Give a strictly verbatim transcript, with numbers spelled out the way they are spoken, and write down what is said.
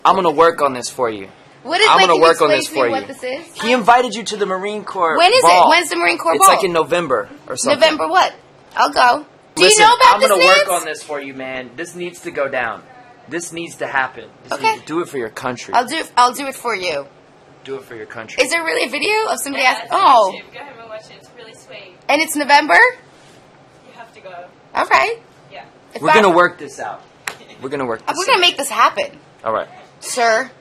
I'm gonna work on this for you. What is? I'm wait, gonna can you work on explain this to me for what you. this is? He invited you to the Marine Corps. When is ball. it? When's the Marine Corps It's ball? like in November or something. November what? I'll go. Do Listen, you know about I'm this, gonna Nance? work on this for you, man. This needs to go down. This needs to happen. This Okay. needs- do it for your country. I'll do. I'll do it for you. do it for your country. Is there really a video of somebody Yeah, asking? it's on Oh, YouTube. Go ahead and watch it. It's really sweet. and it's November. You have to go. Okay. Yeah. If We're I- gonna work this out. We're gonna work this We're gonna out. make this happen, All right. sir.